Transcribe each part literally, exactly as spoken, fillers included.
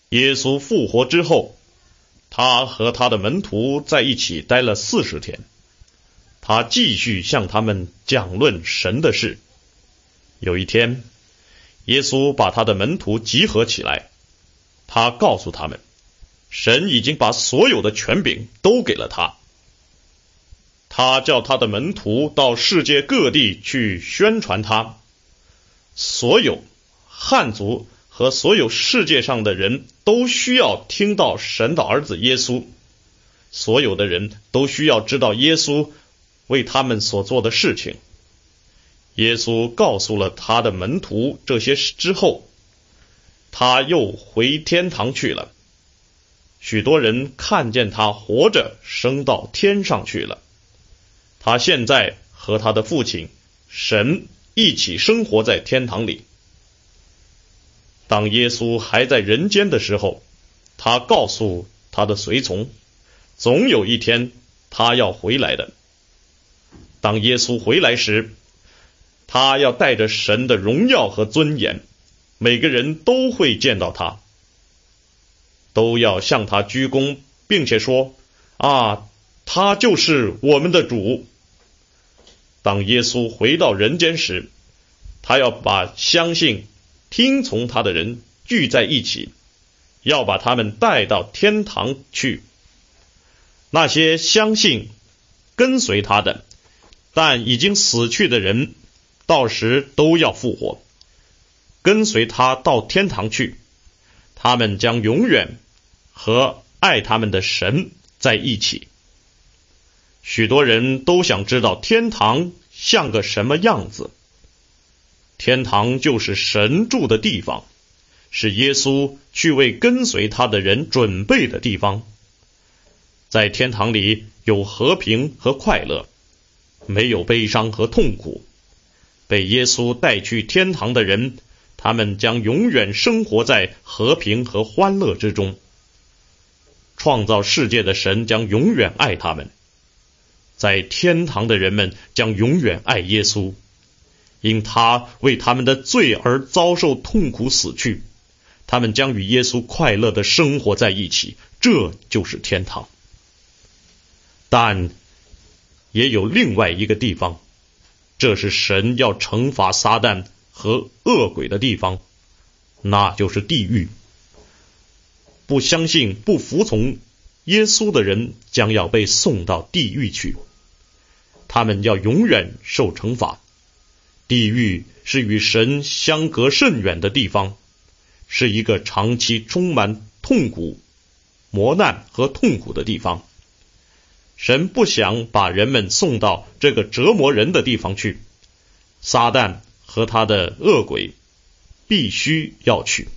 耶稣复活之后，他和他的门徒在一起待了四十天，他继续向他们讲论神的事。有一天，耶稣把他的门徒集合起来，他告诉他们，神已经把所有的权柄都给了他。他叫他的门徒到世界各地去宣传他，所有汉族和所有世界上的人都需要听到神的儿子耶稣，所有的人都需要知道耶稣为他们所做的事情。耶稣告诉了他的门徒这些事之后，他又回天堂去了。许多人看见他活着升到天上去了。他现在和他的父亲神一起生活在天堂里。当耶稣还在人间的时候，他告诉他的随从，总有一天他要回来的。当耶稣回来时，他要带着神的荣耀和尊严，每个人都会见到他，都要向他鞠躬，并且说，啊，他就是我们的主。当耶稣回到人间时，他要把相信听从他的人聚在一起，要把他们带到天堂去。那些相信跟随他的但已经死去的人，到时都要复活，跟随他到天堂去。他们将永远和爱他们的神在一起。许多人都想知道天堂像个什么样子。天堂就是神住的地方，是耶稣去为跟随他的人准备的地方。在天堂里有和平和快乐，没有悲伤和痛苦。被耶稣带去天堂的人，他们将永远生活在和平和欢乐之中。创造世界的神将永远爱他们。在天堂的人们将永远爱耶稣，因他为他们的罪而遭受痛苦死去。他们将与耶稣快乐地生活在一起，这就是天堂。但也有另外一个地方，这是神要惩罚撒旦和恶鬼的地方，那就是地狱。不相信、不服从耶稣的人将要被送到地狱去，他们要永远受惩罚。地狱是与神相隔甚远的地方，是一个长期充满痛苦、磨难和痛苦的地方。神不想把人们送到这个折磨人的地方去，撒旦和他的恶鬼必须要去。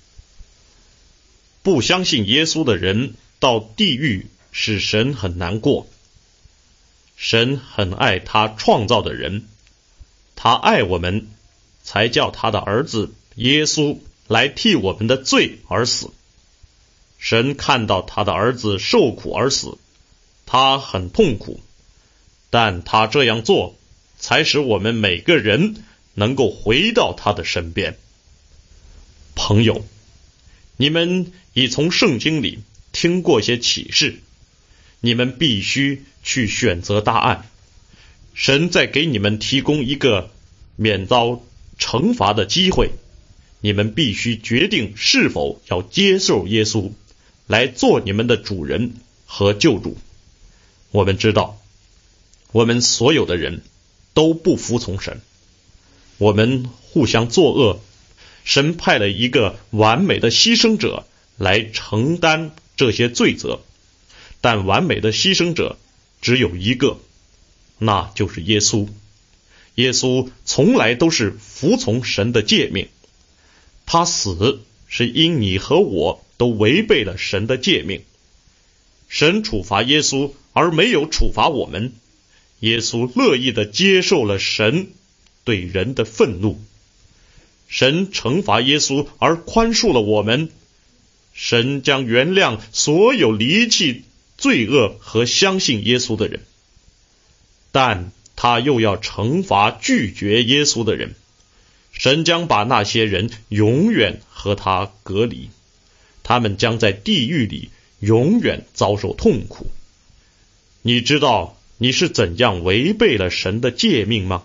不相信耶稣的人到地狱使神很难过。神很爱他创造的人，他爱我们，才叫他的儿子耶稣来替我们的罪而死。神看到他的儿子受苦而死，他很痛苦，但他这样做才使我们每个人能够回到他的身边。朋友，你们已从圣经里听过些启示，你们必须去选择答案。神在给你们提供一个免遭惩罚的机会，你们必须决定是否要接受耶稣来做你们的主人和救主。我们知道，我们所有的人都不服从神，我们互相作恶。神派了一个完美的牺牲者来承担这些罪责，但完美的牺牲者只有一个，那就是耶稣。耶稣从来都是服从神的诫命，他死是因你和我都违背了神的诫命。神处罚耶稣而没有处罚我们，耶稣乐意地接受了神对人的愤怒。神惩罚耶稣而宽恕了我们，神将原谅所有离弃罪恶和相信耶稣的人，但他又要惩罚拒绝耶稣的人。神将把那些人永远和他隔离， 他们将在地狱里永远遭受痛苦。你知道你是怎样违背了神的诫命吗？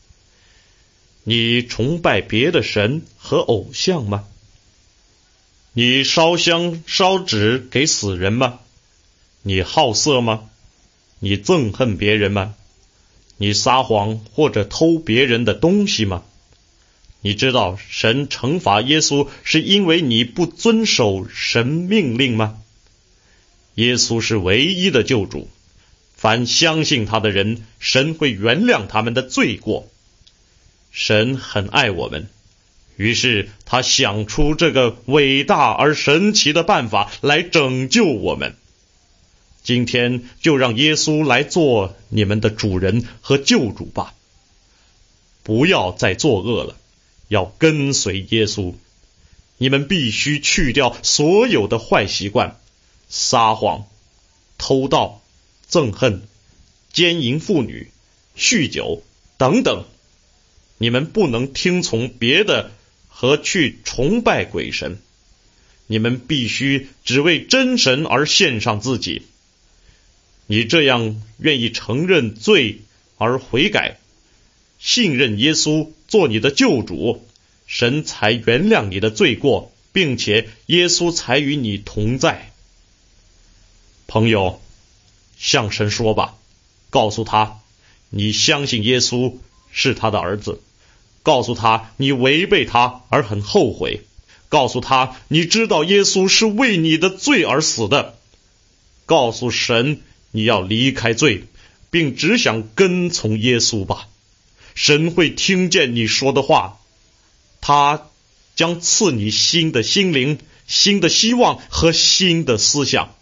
你崇拜别的神和偶像吗？你烧香烧纸给死人吗？你好色吗？你憎恨别人吗？你撒谎或者偷别人的东西吗？你知道神惩罚耶稣是因为你不遵守神命令吗？耶稣是唯一的救主，凡相信他的人，神会原谅他们的罪过。神很爱我们，于是他想出这个伟大而神奇的办法来拯救我们。今天就让耶稣来做你们的主人和救主吧。不要再作恶了，要跟随耶稣。你们必须去掉所有的坏习惯，撒谎、偷盗、憎恨、奸淫妇女、酗酒等等。你们不能听从别的和去崇拜鬼神，你们必须只为真神而献上自己。你这样愿意承认罪而悔改，信任耶稣做你的救主，神才原谅你的罪过，并且耶稣才与你同在。朋友，向神说吧，告诉他你相信耶稣是他的儿子，告诉他你违背他而很后悔，告诉他你知道耶稣是为你的罪而死的，告诉神你要离开罪，并只想跟从耶稣吧。神会听见你说的话，他将赐你新的心灵、新的希望和新的思想。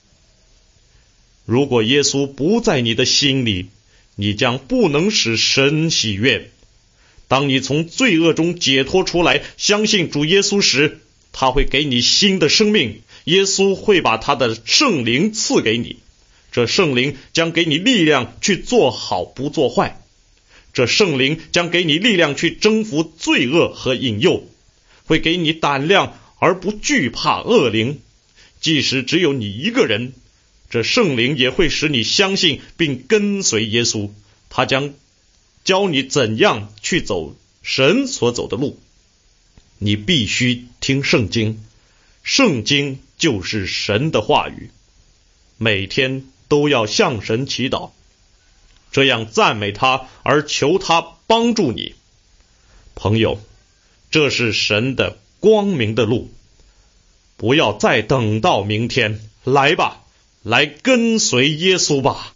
如果耶稣不在你的心里，你将不能使神喜悦。当你从罪恶中解脱出来，相信主耶稣时，他会给你新的生命，耶稣会把他的圣灵赐给你。这圣灵将给你力量去做好不做坏，这圣灵将给你力量去征服罪恶和引诱，会给你胆量而不惧怕恶灵。即使只有你一个人，这圣灵也会使你相信并跟随耶稣，他将教你怎样去走神所走的路。你必须听圣经，圣经就是神的话语，每天都要向神祈祷，这样赞美他而求他帮助你。朋友，这是神的光明的路，不要再等到明天，来吧，来跟随耶稣吧。